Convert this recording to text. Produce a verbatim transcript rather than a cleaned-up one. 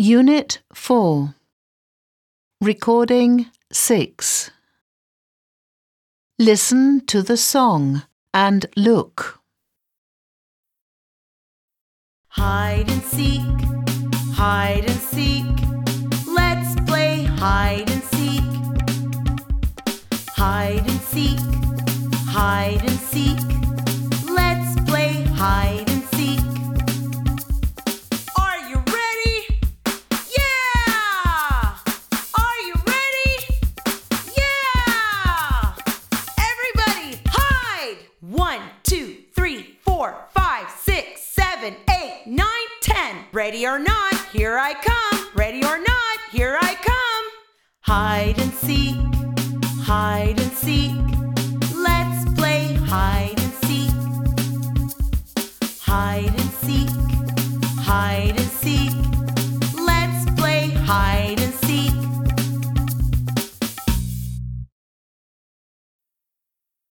Unit four. Recording six. Listen to the song and look. Hide and seek, hide and seek. Let's play hide and seek. Hide and seek, hide and seek. Let's play hide and seek. Are you ready? Yeah! Are you ready? Yeah! Everybody hide! One, two, three, four, five, six, seven, eight, nine, ten. Ready or not, here I come. Ready or not, here I come. Hide and seek, hide and seek. Let's play hide and seek. Hide and seek, hide and seek.